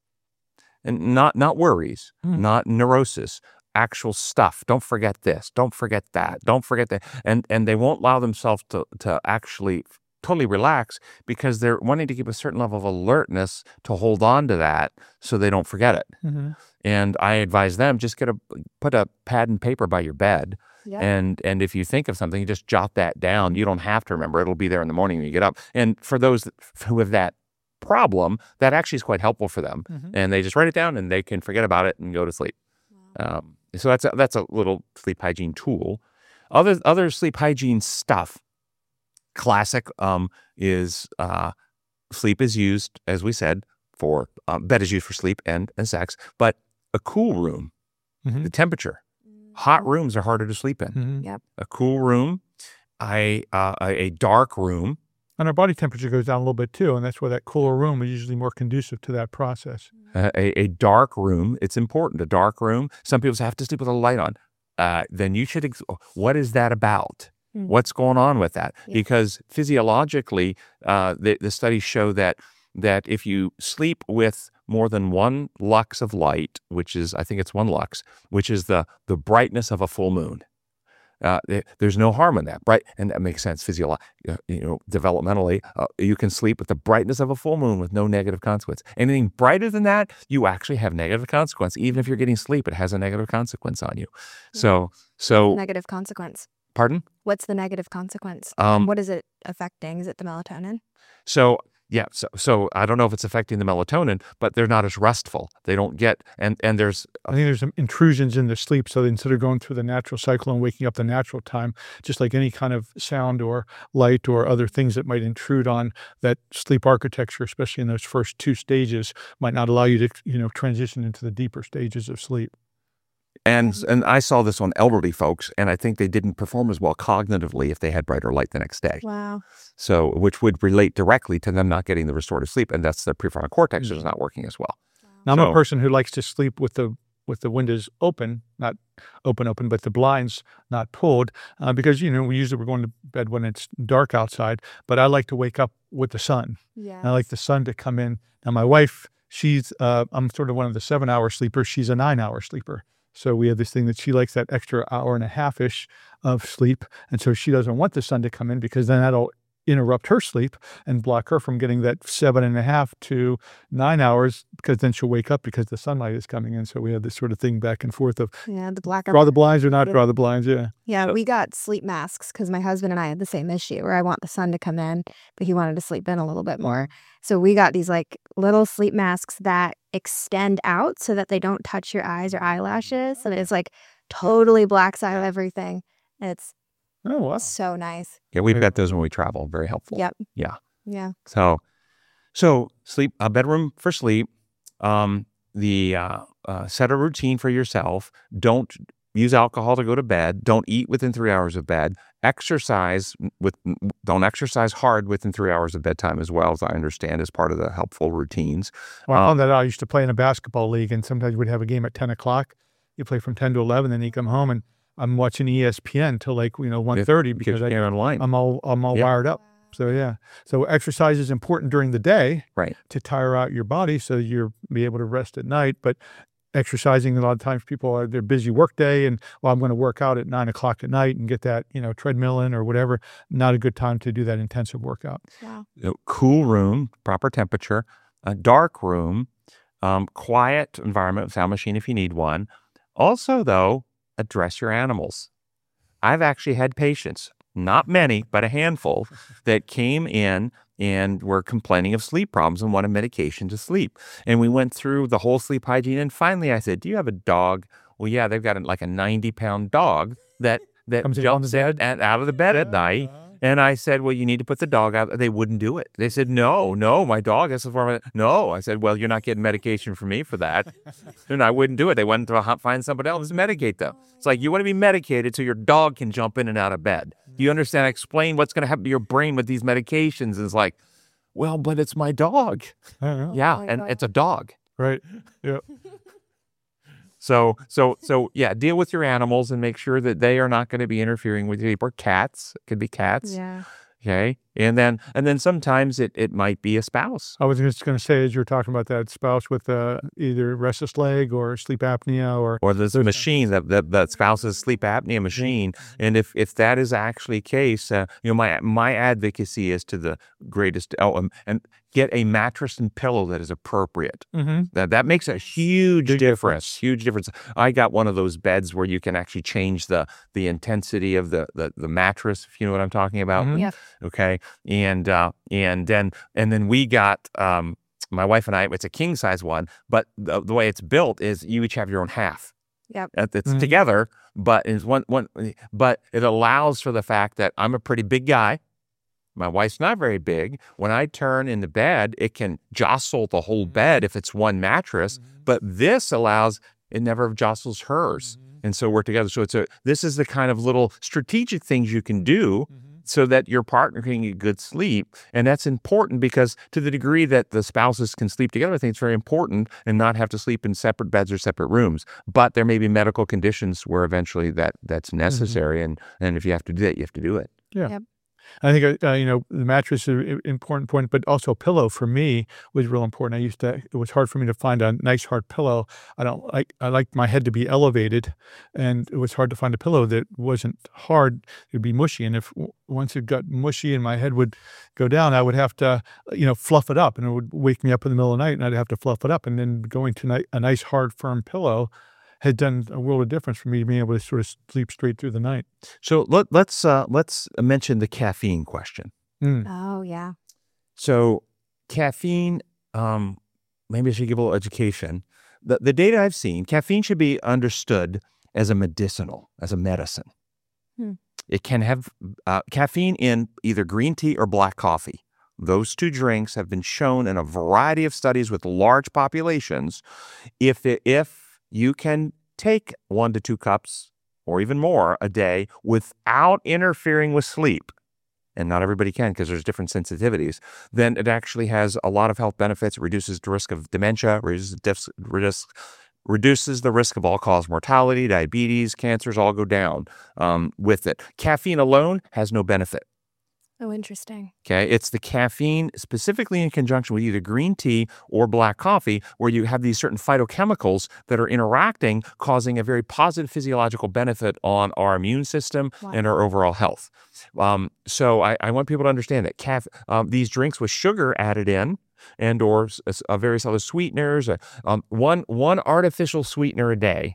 and not not worries, Mm. not neurosis, actual stuff. Don't forget this. Don't forget that. Don't forget that. And and they won't allow themselves to to actually totally relax because they're wanting to keep a certain level of alertness to hold on to that so they don't forget it. Mm-hmm. And I advise them, just get a put a pad and paper by your bed. Yep. And and if you think of something, you just jot that down. You don't have to remember. It'll be there in the morning when you get up. And for those that, who have that problem, that actually is quite helpful for them. Mhm. And they just write it down and they can forget about it and go to sleep. Um, so that's a, that's a little sleep hygiene tool. Other other sleep hygiene stuff, classic, um, is uh, sleep is used, as we said, for um, bed is used for sleep and, and sex, but a cool room, Mhm. the temperature. Hot rooms are harder to sleep in. Mhm. Yep. A cool room, a, uh, a a dark room. And our body temperature goes down a little bit too, and that's why that cooler room is usually more conducive to that process. Uh, a, a dark room, it's important. A dark room. Some people say, I have to sleep with a light on. Uh, then you should, ex- what is that about? Mm. What's going on with that? Yeah. Because physiologically, uh, the, the studies show that that if you sleep with more than one lux of light, which is, I think it's one lux, which is the the brightness of a full moon, Uh, there- there's no harm in that, right? And that makes sense physiologically, you know, developmentally. Uh, you can sleep with the brightness of a full moon with no negative consequence. Anything brighter than that, you actually have negative consequence. Even if you're getting sleep, it has a negative consequence on you. So, so, Negative consequence. pardon? What's the negative consequence? Um, What is it affecting? Is it the melatonin? So, yeah, so, so I don't know if it's affecting the melatonin, but they're not as restful. They don't get, and, and there's, I think there's some intrusions in the sleep. So instead of going through the natural cycle and waking up the natural time, just like any kind of sound or light or other things that might intrude on that sleep architecture, especially in those first two stages, might not allow you to, you know, transition into the deeper stages of sleep. and, and I saw this on elderly folks, and I think they didn't perform as well cognitively if they had brighter light the next day. Wow. So, which would relate directly to them not getting the restorative sleep, and that's the prefrontal cortex is not working as well. Now, I'm So- a person who likes to sleep with the with the windows open, not open, open, but the blinds not pulled, uh, because, you know, we usually we're going to bed when it's dark outside, but I like to wake up with the sun. Yeah. I like the sun to come in. Now, my wife, she's, uh, I'm sort of one of the seven hour sleepers. She's a nine hour sleeper. So we have this thing that she likes that extra hour and a half ish of sleep. And so she doesn't want the sun to come in because then that'll interrupt her sleep and block her from getting that seven and a half to nine hours because then she'll wake up because the sunlight is coming in. So we have this sort of thing back and forth of Yeah, the black. draw the blinds or not Yeah. draw the blinds. Yeah. Yeah, we got sleep masks because my husband and I had the same issue where I want the sun to come in, but he wanted to sleep in a little bit more. So we got these like little sleep masks that extend out so that they don't touch your eyes or eyelashes. And it's like totally blacks out everything. It's Oh, wow. so nice. Yeah, we've got those when we travel. Very helpful. Yep. Yeah. Yeah. So, so sleep, a bedroom for sleep. Um, the uh, uh, set a routine for yourself. Don't use alcohol to go to bed. Don't eat within three hours of bed. Exercise with. Don't exercise hard within three hours of bedtime as well, as I understand, as part of the helpful routines. Well, I Um, found that out. I used to play in a basketball league, and sometimes we'd have a game at ten o'clock. You play from ten to eleven, then you come home, and I'm watching E S P N till like, you know, one thirty because because I, you're online. I'm all I'm all Yep. wired up. So yeah. So exercise is important during the day Right. to tire out your body so you're be able to rest at night. But exercising, a lot of times people are their busy work day and well, I'm going to work out at nine o'clock at night and get that, you know, treadmill in or whatever. Not a good time to do that intensive workout. Wow. You know, cool room, proper temperature, a dark room, um, quiet environment, sound machine if you need one. Also, though, address your animals. I've actually had patients, not many, but a handful, that came in and were complaining of sleep problems and wanted medication to sleep. And we went through the whole sleep hygiene. And finally, I said, "Do you have a dog?" Well, yeah, they've got like a ninety pound dog that that Comes in on jumps the in at, out of the bed at night. And I said, "Well, you need to put the dog out." They wouldn't do it. They said, "No, no, my dog has a form of no." I said, "Well, you're not getting medication from me for that." And I wouldn't do it. They went to h- find somebody else to medicate them. It's like you want to be medicated so your dog can jump in and out of bed. Do you understand? Explain what's going to happen to your brain with these medications. It's like, well, but it's my dog. I don't know. Yeah, my and God. it's a dog. Right. Yeah. So, so, so, yeah, deal with your animals and make sure that they are not going to be interfering with you. Or cats, it could be cats. Yeah. Okay, and then, and then sometimes it it might be a spouse. I was just going to say, as you were talking about that spouse with uh, either restless leg or sleep apnea or Or this machine, that that that spouse's sleep apnea machine, and if if that is actually case, uh, you know, my my advocacy is to the greatest. Oh, um, and get a mattress and pillow that is appropriate. mm-hmm. That that makes a huge Big difference. Huge difference. I got one of those beds where you can actually change the the intensity of the the, the mattress, if you know what I'm talking about. Mhm. Yep. Okay, and uh, and then and then we got um, my wife and I. It's a king size one, but the, the way it's built is you each have your own half. Yep. It- It's Mhm. together, but it's one one. But it allows for the fact that I'm a pretty big guy. My wife's not very big. When I turn in the bed, it can jostle the whole bed if it's one mattress. But this allows it never jostles hers. and so work together. So it's a this is the kind of little strategic things you can do Mm-hmm. so that your partner can get good sleep. And that's important because to the degree that the spouses can sleep together, I think it's very important and not have to sleep in separate beds or separate rooms. But there may be medical conditions where eventually that that's necessary. And, and if you have to do that, you have to do it. Yeah. Yep. I think, uh, you know, the mattress is an important point, but also a pillow for me was real important. I used to, it was hard for me to find a nice hard pillow. I don't like, I like my head to be elevated, and it was hard to find a pillow that wasn't hard. It would be mushy. And if once it got mushy and my head would go down, I would have to, you know, fluff it up, and it would wake me up in the middle of the night and I'd have to fluff it up. And then going to ni- a nice, hard, firm pillow had done a world of difference for me being able to sort of sleep straight through the night. So let, let's uh, let's mention the caffeine question. Mm. Oh, yeah. So caffeine, um, maybe I should give a little education. The, the data I've seen, caffeine should be understood as a medicinal, as a medicine. Hmm. It can have uh, caffeine in either green tea or black coffee. Those two drinks have been shown in a variety of studies with large populations. If it, if you can take one to two cups or even more a day without interfering with sleep, and not everybody can because there's different sensitivities, then it actually has a lot of health benefits. It reduces the risk of dementia, reduces, dis- reduces, reduces the risk of all-cause mortality, diabetes, cancers, all go down um, with it. Caffeine alone has no benefit. Oh, interesting. Okay, it's the caffeine specifically in conjunction with either green tea or black coffee where you have these certain phytochemicals that are interacting, causing a very positive physiological benefit on our immune system Wow. and our overall health. Um, so I, I want people to understand that caf- um, these drinks with sugar added in and or s- uh, various other sweeteners, uh, um, one, one artificial sweetener a day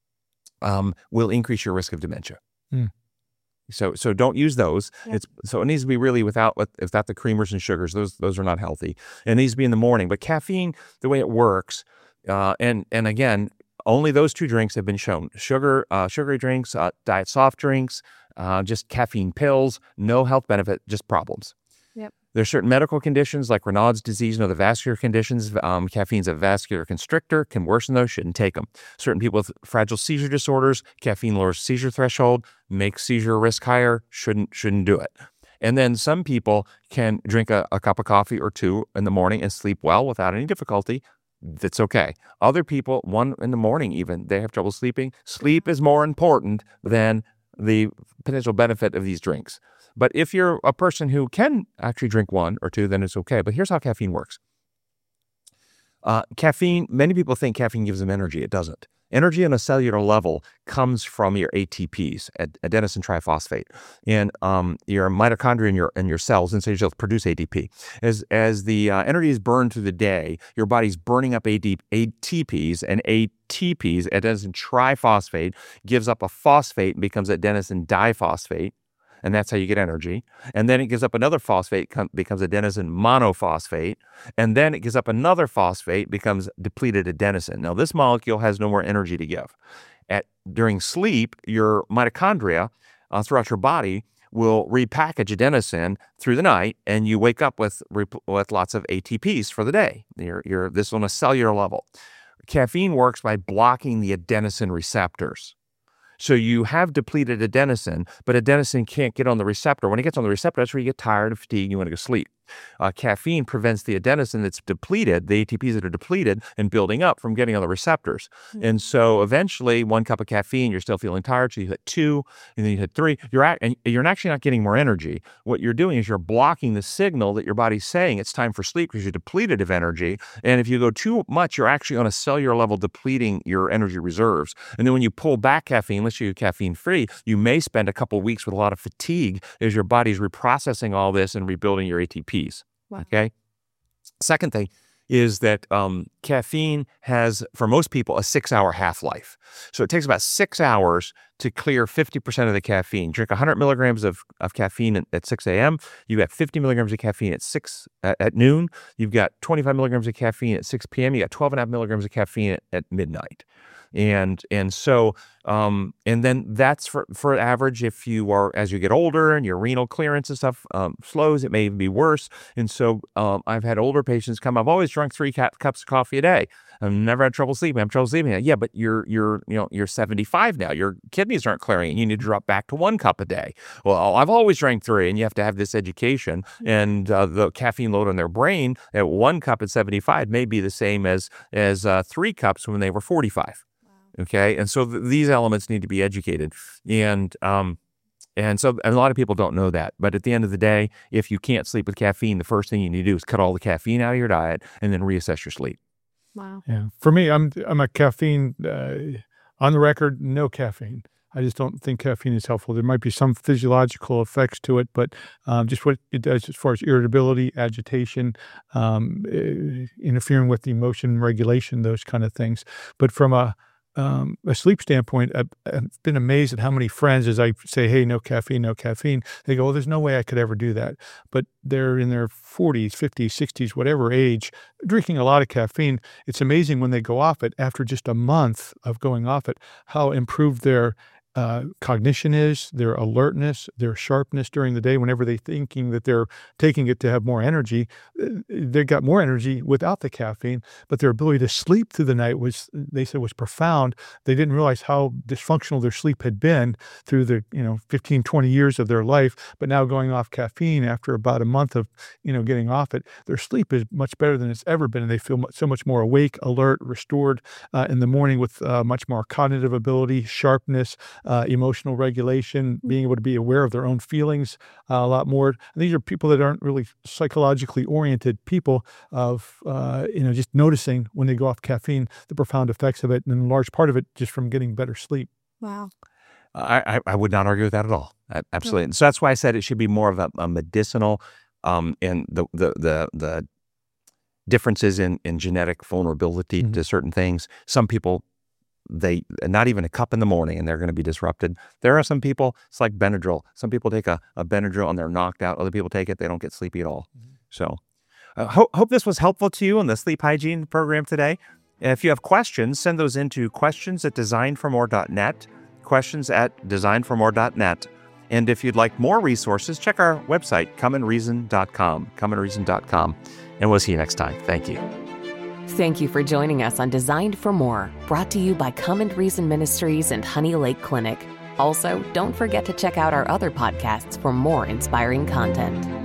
um, will increase your risk of dementia. Mm. So so don't use those. Yep. It's so it needs to be really without without the creamers and sugars. Those those are not healthy. It needs to be in the morning. But caffeine, the way it works, uh, and and again, only those two drinks have been shown. Sugar, uh, sugary drinks, uh, diet soft drinks, uh, just caffeine pills, no health benefit, just problems. Yep. There's certain medical conditions like Raynaud's disease and other vascular conditions. Um, caffeine's a vascular constrictor, can worsen those, shouldn't take them. Certain people with fragile seizure disorders, caffeine lowers seizure threshold, makes seizure risk higher, shouldn't shouldn't do it. And then some people can drink a, a cup of coffee or two in the morning and sleep well without any difficulty. That's okay. Other people, one in the morning even, they have trouble sleeping. Sleep is more important than the potential benefit of these drinks. But if you're a person who can actually drink one or two, then it's okay. But here's how caffeine works. Uh, caffeine, many people think caffeine gives them energy. It doesn't. Energy on a cellular level comes from your A T Ps, ad- adenosine triphosphate, and um, your mitochondria in your in your cells, and so you'll produce A T P. As as the uh, energy is burned through the day, your body's burning up A D, A T Ps, and A T Ps, adenosine triphosphate, gives up a phosphate and becomes adenosine diphosphate. And that's how you get energy. And then it gives up another phosphate, com- becomes adenosine monophosphate. And then it gives up another phosphate, becomes depleted adenosine. Now, this molecule has no more energy to give. At During sleep, your mitochondria uh, throughout your body will repackage adenosine through the night, and you wake up with with lots of A T Ps for the day. You're, you're this on a cellular level. Caffeine works by blocking the adenosine receptors. So you have depleted adenosine, but adenosine can't get on the receptor. When it gets on the receptor, that's where you get tired and fatigued, you want to go sleep. Uh, caffeine prevents the adenosine that's depleted, the A T Ps that are depleted and building up, from getting on the receptors. Mm-hmm. And so eventually, one cup of caffeine, you're still feeling tired, so you hit two, and then you hit three. You're at, and you're actually not getting more energy. What you're doing is you're blocking the signal that your body's saying it's time for sleep because you're depleted of energy. And if you go too much, you're actually on a cellular level depleting your energy reserves. And then when you pull back caffeine, let's say you're caffeine-free, you may spend a couple of weeks with a lot of fatigue as your body's reprocessing all this and rebuilding your A T Ps. Wow. Okay. Second thing is that um, caffeine has, for most people, a six-hour half-life. So it takes about six hours to clear fifty percent of the caffeine. Drink one hundred milligrams of, of caffeine at, at six a.m. You got fifty milligrams of caffeine at six at, at noon. You've got twenty-five milligrams of caffeine at six p.m. You got twelve and a half milligrams of caffeine at, at midnight. And and so Um, and then that's for, for average. If you are, as you get older and your renal clearance and stuff um, slows, it may even be worse. And so um, I've had older patients come, I've always drunk three ca- cups of coffee a day. I've never had trouble sleeping. I have trouble sleeping. Yeah, but you're you're you know you're seventy-five now. Your kidneys aren't clearing, and you need to drop back to one cup a day. Well, I've always drank three, and you have to have this education. And uh, the caffeine load on their brain at one cup at seventy-five may be the same as as uh, three cups when they were forty-five. Wow. Okay, and so th- these elements need to be educated, and um, and so and a lot of people don't know that. But at the end of the day, if you can't sleep with caffeine, the first thing you need to do is cut all the caffeine out of your diet, and then reassess your sleep. Wow. Yeah. For me, I'm I'm a caffeine uh, on the record, no caffeine. I just don't think caffeine is helpful. There might be some physiological effects to it, but um, just what it does as far as irritability, agitation, um, uh, interfering with the emotion regulation, those kind of things. But from a Um, a sleep standpoint, I've, I've been amazed at how many friends, as I say, hey, no caffeine, no caffeine, they go, well, there's no way I could ever do that. But they're in their forties, fifties, sixties, whatever age, drinking a lot of caffeine. It's amazing when they go off it after just a month of going off it, how improved their uh, cognition is, their alertness, their sharpness during the day. Whenever they're thinking that they're taking it to have more energy, they got more energy without the caffeine, but their ability to sleep through the night was, they said, was profound. They didn't realize how dysfunctional their sleep had been through the, you know, fifteen, twenty years of their life. But now going off caffeine after about a month of, you know, getting off it, their sleep is much better than it's ever been. And they feel so much more awake, alert, restored uh, in the morning with uh, much more cognitive ability, sharpness, Uh, emotional regulation, being able to be aware of their own feelings uh, a lot more. And these are people that aren't really psychologically oriented people of, uh, you know, just noticing when they go off caffeine, the profound effects of it, and a large part of it just from getting better sleep. Wow. I, I, I would not argue with that at all. I, absolutely. And so that's why I said it should be more of a, a medicinal um, and the, the, the, the differences in, in genetic vulnerability mm-hmm. to certain things. Some people, they not even a cup in the morning and they're going to be disrupted. There are some people, it's like Benadryl. Some people take a, a Benadryl and they're knocked out. Other people take it, they don't get sleepy at all. Mm-hmm. So uh, ho- hope this was helpful to you on the sleep hygiene program today. If you have questions, send those into questions at design for more dot net, questions at design for more dot net. And if you'd like more resources, check our website, come and reason dot com, come and reason dot com. And we'll see you next time. Thank you. Thank you for joining us on Designed for More, brought to you by Come and Reason Ministries and Honey Lake Clinic. Also, don't forget to check out our other podcasts for more inspiring content.